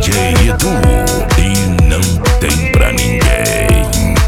DJ Edu e não tem pra ninguém.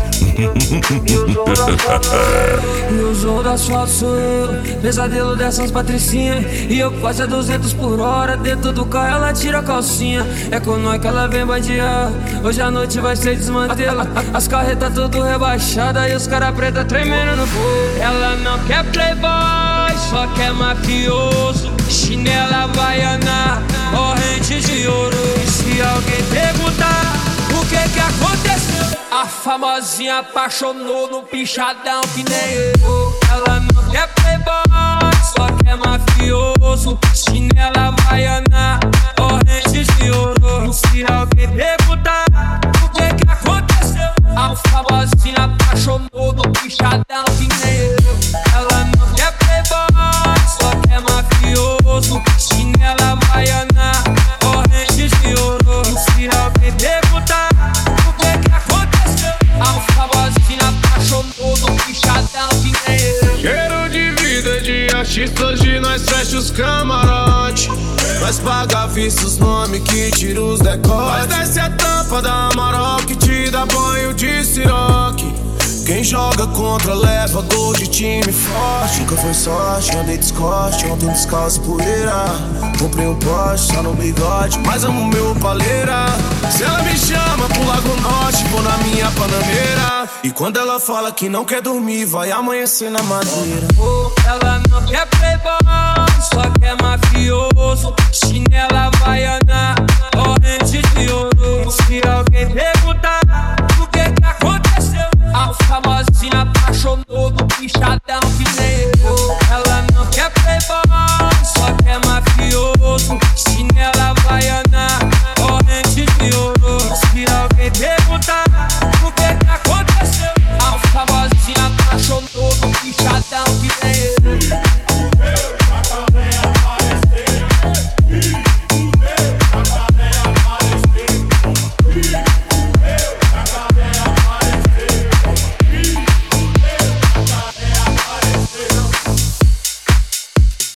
E o jogo do asfalto sou eu, pesadelo dessas patricinhas. E eu quase a 200 por hora, dentro do carro ela tira a calcinha. É com nós que ela vem bandear, hoje a noite vai ser desmantela. As carretas tudo rebaixadas e os cara preta tremendo no fogo. Ela não quer playboy, só quer mafioso. Chinela havaiana, corrente de ouro. E se alguém perguntar o que aconteceu, a famosinha apaixonou no pichadão que nem eu. Ela não quer playboy, só quer mafioso. Chinela havaiana, corrente de ouro. E se alguém perguntar o que aconteceu, a famosinha apaixonou no pichadão que nem eu. Ela não quer playboy, só quer mafioso. Chinela havaiana, corrente de ouro. E se alguém perguntar o que aconteceu, a famosinha apaixonou no pichadão que nem eu. Cheiro de vida de artista, hoje nós fecha os camarote. Nós paga à vista os nomes que tira os decotes. Nós desce a tampa da Amarok que te dá banho de siroque. Quem joga contra leva gol de time forte. Nunca foi sorte, andei descoste, ontem descalço e poeira. Comprei um Porsche só no bigode, mas amo meu paleira. Se ela me chama pro Lago Norte, vou na minha Panameira. E quando ela fala que não quer dormir, vai amanhecer na madeira. Ela não quer playboy, só quer mafioso.